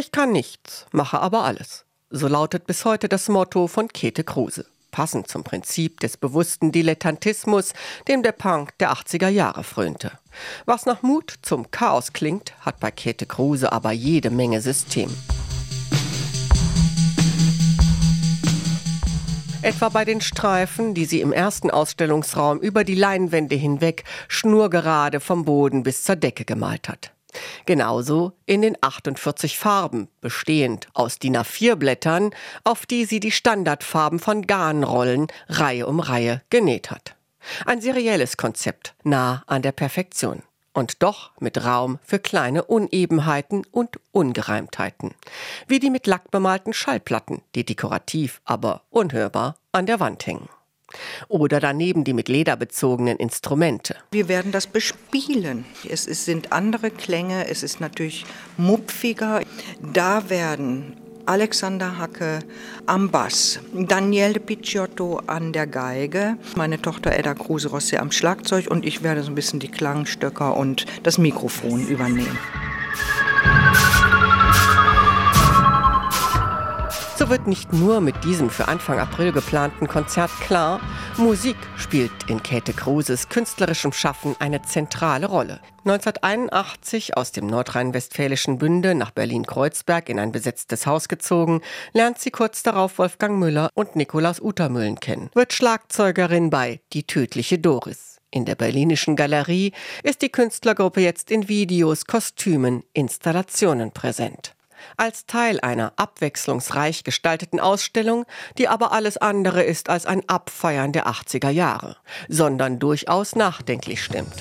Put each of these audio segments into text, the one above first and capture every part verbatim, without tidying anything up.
Ich kann nichts, mache aber alles. So lautet bis heute das Motto von Käthe Kruse. Passend zum Prinzip des bewussten Dilettantismus, dem der Punk der achtziger Jahre frönte. Was nach Mut zum Chaos klingt, hat bei Käthe Kruse aber jede Menge System. Etwa bei den Streifen, die sie im ersten Ausstellungsraum über die Leinwände hinweg schnurgerade vom Boden bis zur Decke gemalt hat. Genauso in den achtundvierzig Farben, bestehend aus D I N A vier Blättern, auf die sie die Standardfarben von Garnrollen Reihe um Reihe genäht hat. Ein serielles Konzept, nah an der Perfektion. Und doch mit Raum für kleine Unebenheiten und Ungereimtheiten. Wie die mit Lack bemalten Schallplatten, die dekorativ, aber unhörbar an der Wand hängen. Oder daneben die mit Leder bezogenen Instrumente. Wir werden das bespielen. Es, es sind andere Klänge, es ist natürlich mupfiger. Da werden Alexander Hacke am Bass, Daniele Picciotto an der Geige, meine Tochter Edda Kruse-Rossi am Schlagzeug und ich werde so ein bisschen die Klangstöcker und das Mikrofon übernehmen. So wird nicht nur mit diesem für Anfang April geplanten Konzert klar, Musik spielt in Käthe Kruses künstlerischem Schaffen eine zentrale Rolle. neunzehnhunderteinundachtzig aus dem nordrhein-westfälischen Bünde nach Berlin-Kreuzberg in ein besetztes Haus gezogen, lernt sie kurz darauf Wolfgang Müller und Nikolaus Utermühlen kennen, wird Schlagzeugerin bei Die tödliche Doris. In der Berlinischen Galerie ist die Künstlergruppe jetzt in Videos, Kostümen, Installationen präsent. Als Teil einer abwechslungsreich gestalteten Ausstellung, die aber alles andere ist als ein Abfeiern der achtziger Jahre, sondern durchaus nachdenklich stimmt.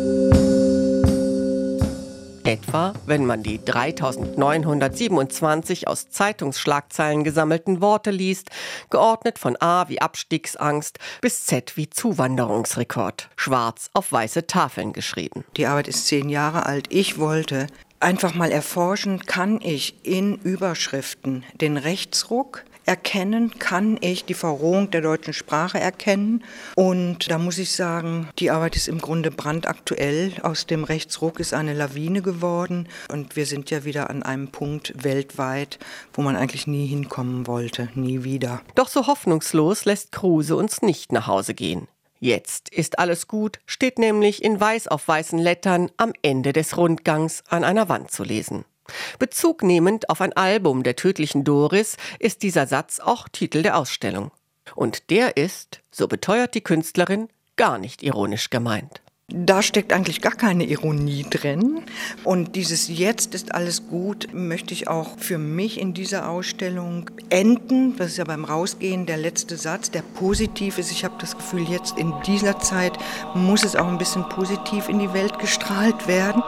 Etwa, wenn man die dreitausendneunhundertsiebenundzwanzig aus Zeitungsschlagzeilen gesammelten Worte liest, geordnet von A wie Abstiegsangst bis Z wie Zuwanderungsrekord, schwarz auf weiße Tafeln geschrieben. Die Arbeit ist zehn Jahre alt. Ich wollte einfach mal erforschen, kann ich in Überschriften den Rechtsruck erkennen, kann ich die Verrohung der deutschen Sprache erkennen. Und da muss ich sagen, die Arbeit ist im Grunde brandaktuell. Aus dem Rechtsruck ist eine Lawine geworden. Und wir sind ja wieder an einem Punkt weltweit, wo man eigentlich nie hinkommen wollte, nie wieder. Doch so hoffnungslos lässt Kruse uns nicht nach Hause gehen. Jetzt ist alles gut, steht nämlich in weiß auf weißen Lettern am Ende des Rundgangs an einer Wand zu lesen. Bezug nehmend auf ein Album der tödlichen Doris ist dieser Satz auch Titel der Ausstellung. Und der ist, so beteuert die Künstlerin, gar nicht ironisch gemeint. Da steckt eigentlich gar keine Ironie drin. Und dieses Jetzt ist alles gut möchte ich auch für mich in dieser Ausstellung enden. Das ist ja beim Rausgehen der letzte Satz, der positiv ist. Ich habe das Gefühl, jetzt in dieser Zeit muss es auch ein bisschen positiv in die Welt gestrahlt werden.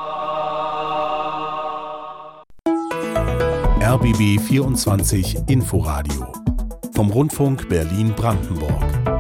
R B B vierundzwanzig Inforadio vom Rundfunk Berlin-Brandenburg.